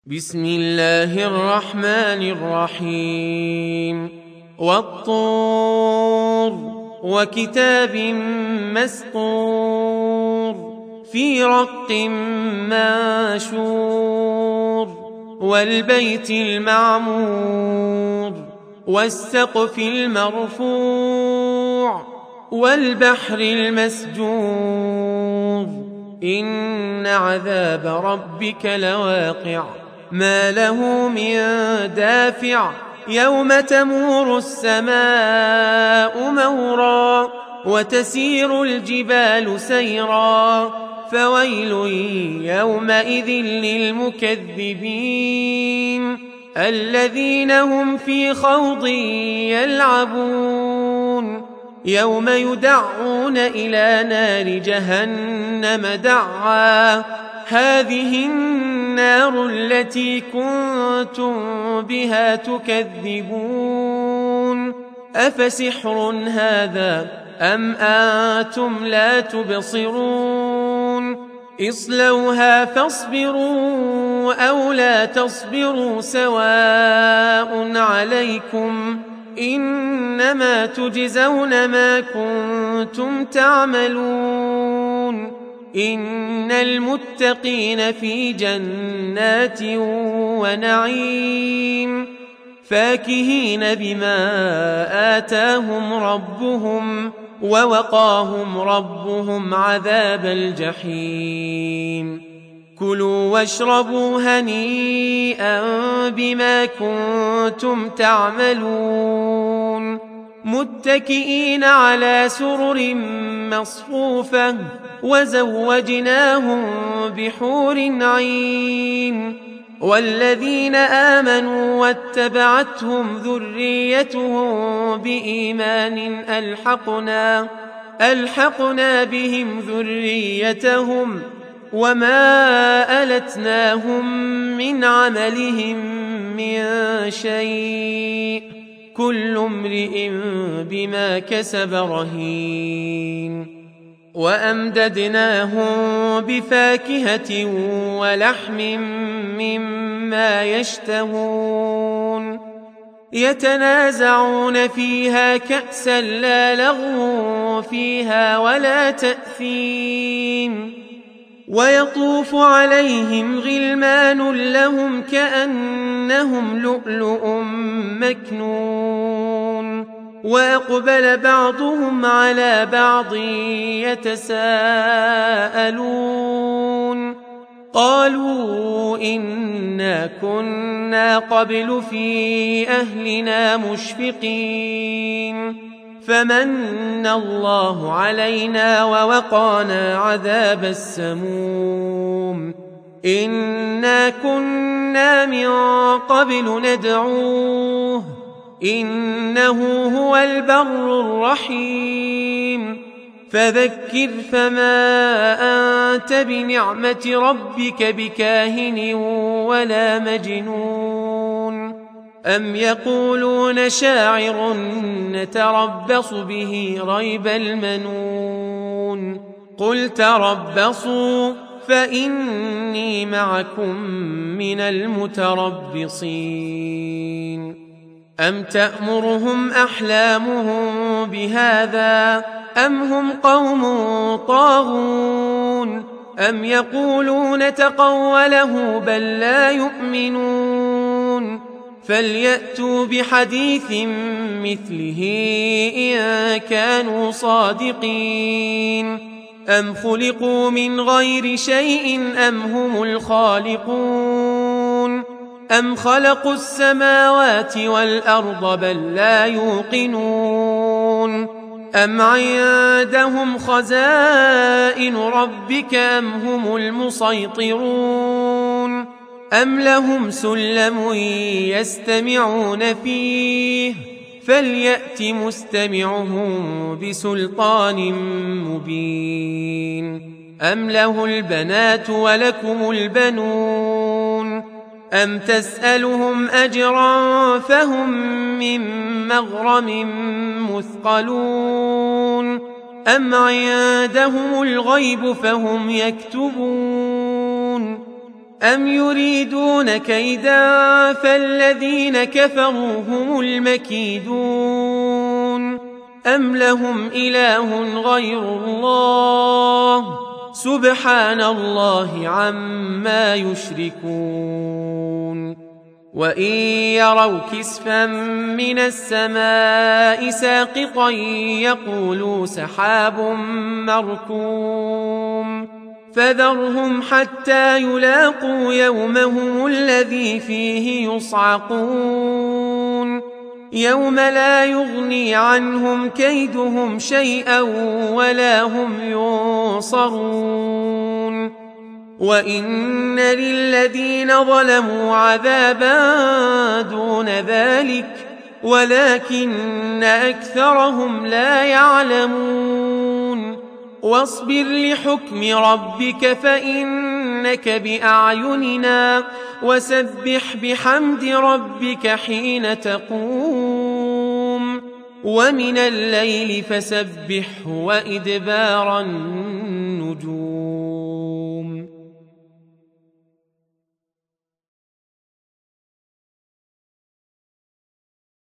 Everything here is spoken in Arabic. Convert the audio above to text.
بسم الله الرحمن الرحيم والطور وكتاب مسطور في رق منشور والبيت المعمور والسقف المرفوع والبحر المسجور إن عذاب ربك لواقع ما له من دافع يوم تمور السماء مورا وتسير الجبال سيرا فويل يومئذ للمكذبين الذين هم في خوض يلعبون يوم يدعون إلى نار جهنم دعا هذه النار التي كنتم بها تكذبون أفسحر هذا أم أنتم لا تبصرون اصلوها فاصبروا أو لا تصبروا سواء عليكم إنما تجزون ما كنتم تعملون إن المتقين في جنات ونعيم فاكهين بما آتاهم ربهم ووقاهم ربهم عذاب الجحيم كلوا واشربوا هنيئا بما كنتم تعملون متكئين على سرر مصفوفة وزوجناهم بحور عين والذين آمنوا واتبعتهم ذريتهم بإيمان ألحقنا بهم ذريتهم وما ألتناهم من عملهم من شيء كل امرئ بما كسب رهين وأمددناهم بفاكهة ولحم مما يشتهون يتنازعون فيها كأسا لا لغو فيها ولا تأثيم ويطوف عليهم غلمان لهم كأنهم لؤلؤ مكنون وأقبل بعضهم على بعض يتساءلون قالوا إنا كنا قبل في أهلنا مشفقين فمن الله علينا ووقانا عذاب السموم إنا كنا من قبل ندعوه إنه هو البر الرحيم فذكر فما أنت بنعمة ربك بكاهن ولا مجنون أم يقولون شاعر نتربص به ريب المنون قل تربصوا فإني معكم من المتربصين أم تأمرهم أحلامهم بهذا أم هم قوم طاغون أم يقولون تقوله بل لا يؤمنون فليأتوا بحديث مثله إن كانوا صادقين أم خلقوا من غير شيء أم هم الخالقون أم خلقوا السماوات والأرض بل لا يوقنون أم عندهم خزائن ربك أم هم المسيطرون أم لهم سلم يستمعون فيه فليأت مستمعهم بسلطان مبين أم له البنات ولكم البنون أم تسألهم أجرا فهم من مغرم مثقلون أم عندهم الغيب فهم يكتبون أم يريدون كيدا فالذين كفروا هم المكيدون أم لهم إله غير الله سبحان الله عما يشركون وإن يروا كسفا من السماء ساقطا يقولوا سحاب مركوم فذرهم حتى يلاقوا يومهم الذي فيه يصعقون يوم لا يغني عنهم كيدهم شيئا ولا هم ينصرون وإن للذين ظلموا عذابا دون ذلك ولكن أكثرهم لا يعلمون واصبر لحكم ربك فإنك بأعيننا وسبح بحمد ربك حين تقوم ومن الليل فسبحه وإدبار النجوم